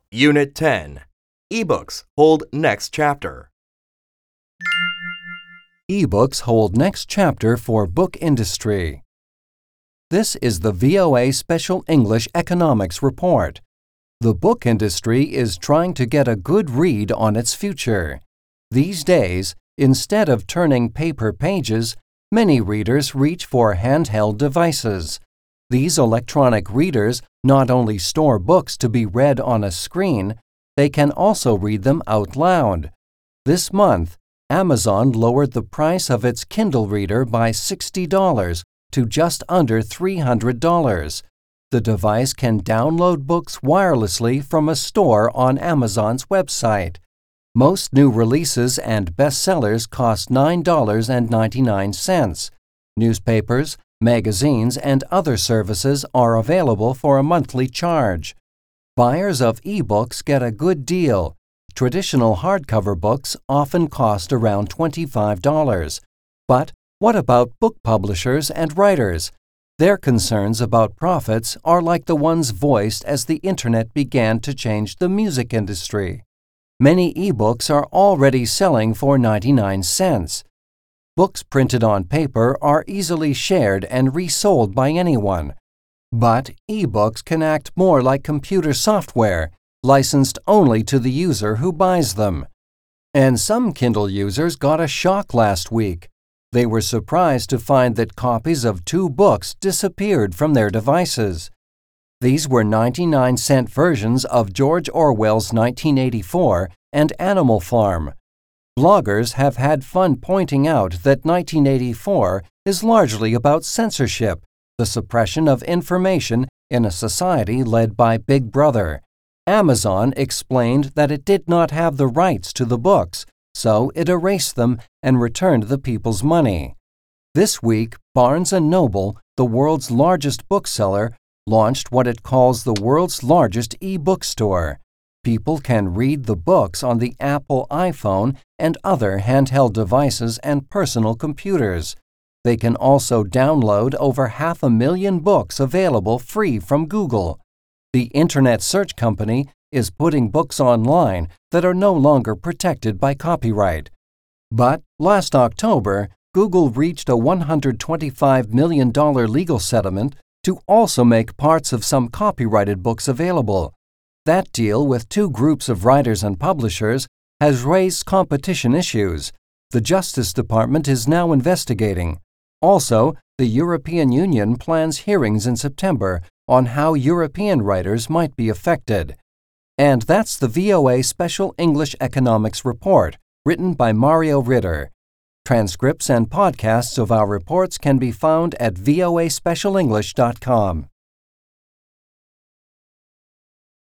Unit 10. Ebooks hold next chapter. Ebooks hold next chapter for book industry. This is the VOA Special English Economics Report. The book industry is trying to get a good read on its future. These days, instead of turning paper pages, many readers reach for handheld devices. These electronic readers not only store books to be read on a screen, they can also read them out loud. This month, Amazon lowered the price of its Kindle reader by $60 to just under $300. The device can download books wirelessly from a store on Amazon's website. Most new releases and bestsellers cost $9.99. Newspapers, magazines, and other services are available for a monthly charge. Buyers of ebooks get a good deal. Traditional hardcover books often cost around $25. But what about book publishers and writers? Their concerns about profits are like the ones voiced as the Internet began to change the music industry. Many ebooks are already selling for 99 cents. Books printed on paper are easily shared and resold by anyone. But ebooks can act more like computer software, licensed only to the user who buys them. And some Kindle users got a shock last week. They were surprised to find that copies of 2 books disappeared from their devices. These were 99-cent versions of George Orwell's 1984 and Animal Farm. Bloggers have had fun pointing out that 1984 is largely about censorship, the suppression of information in a society led by Big Brother. Amazon explained that it did not have the rights to the books, so it erased them and returned the people's money. This week, Barnes & Noble, the world's largest bookseller, launched what it calls the world's largest e-bookstore. People can read the books on the Apple iPhone and other handheld devices and personal computers. They can also download over 500,000 books available free from Google. The Internet search company is putting books online that are no longer protected by copyright. But last October, Google reached a $125 million legal settlement to also make parts of some copyrighted books available. That deal with 2 groups of writers and publishers has raised competition issues. The Justice Department is now investigating. Also, the European Union plans hearings in September on how European writers might be affected. And that's the VOA Special English Economics Report, written by Mario Ritter. Transcripts and podcasts of our reports can be found at voaspecialenglish.com.